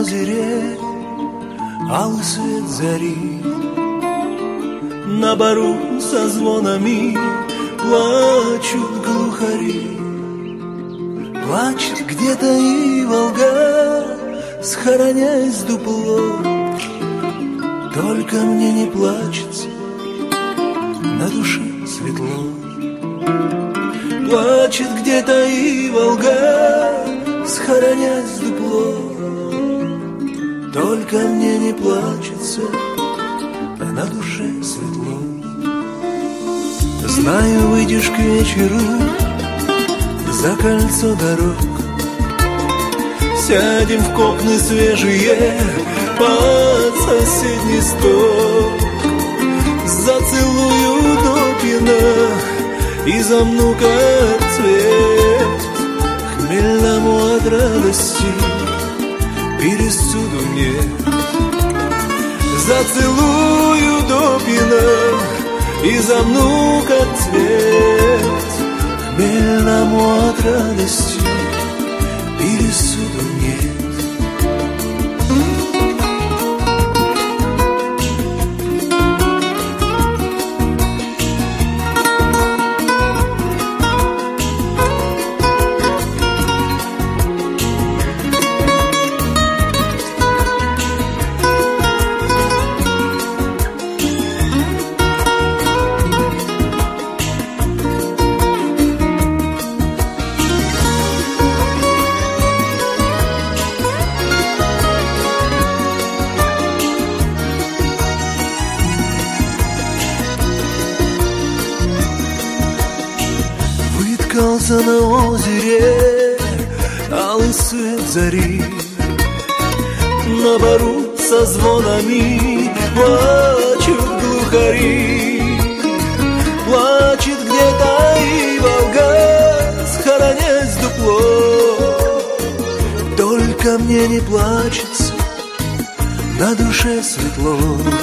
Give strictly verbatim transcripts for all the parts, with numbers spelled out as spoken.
озере алый свет зари. На бару со звонами плачут глухари. Плачет где-то и Волга, схоронясь дупло. Только мне не плачется, на душе светло. Плачет где-то и Волга, схоронясь дупло. Только мне не плачется, а на душе светло. Знаю, выйдешь к вечеру за кольцо дорог. Сядем в копны свежие под соседний стол. Зацелую до пьяна и замну как цвет. Хмельному от радости пересуду нет. Зацелую до пьяна и замну как цвет. Хмельному от радости пересуду нет. На озере алый свет зари. На бару со звонами плачут глухари. Плачет где-то и Волга, схоронясь дупло. Только мне не плачется, на душе светло.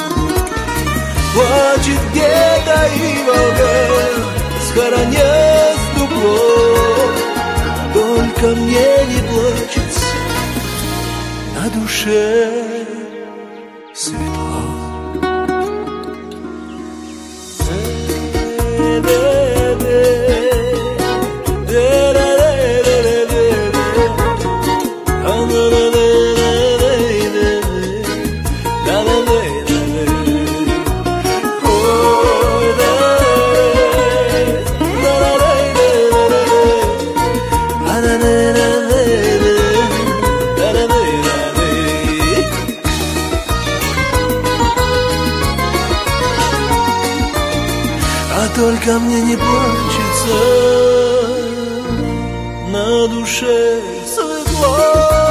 Плачет где-то и Волга, схоронясь дупло. Только мне не плачется, на душе светло. Только мне не плачется, на душе светло.